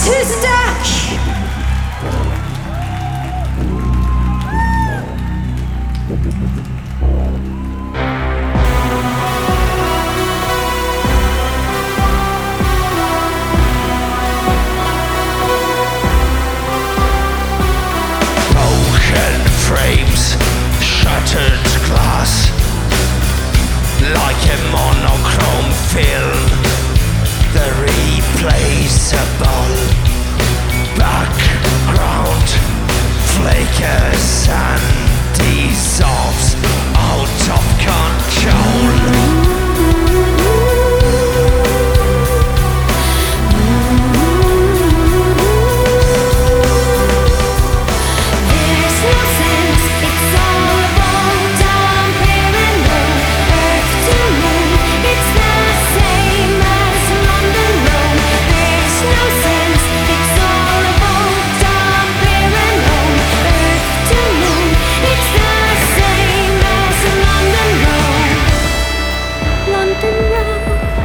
his dash. Broken frames, shattered glass, like a monochrome film. The replaceable background flickers and dissolves out of control. There's no sense, it's all about damping road, earth to moon. It's the same as London Road. There's no sense, it's all about damping road, earth to moon. It's the same as London Road. London Road.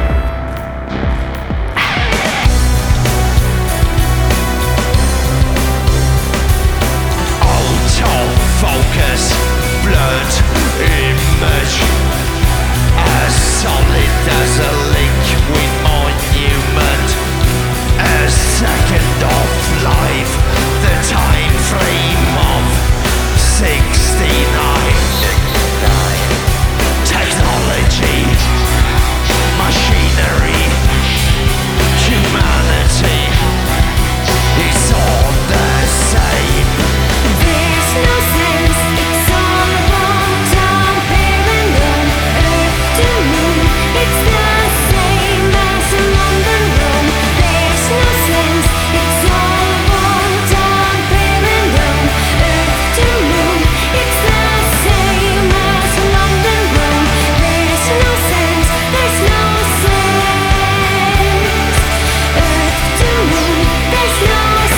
Out of focus, blurred image, as solid as a liquid monument, a second of life, the time frame of 69. Technology, machinery, humanity, it's all the same. There's no sense, it's all about damping road, earth to moon. It's the same as London Road. There's no sense, it's all about damping road, earth to moon. It's the same as London Road. There's no sense, there's no sense. Earth to moon, there's no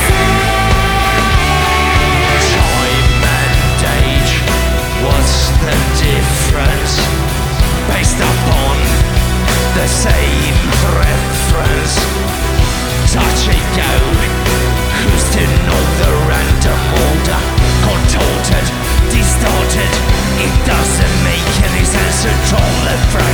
sense. Time and age, what's the difference? Based upon the same reference. Touch and go, who's to know the random order? Contorted, distorted, it doesn't make any sense at all.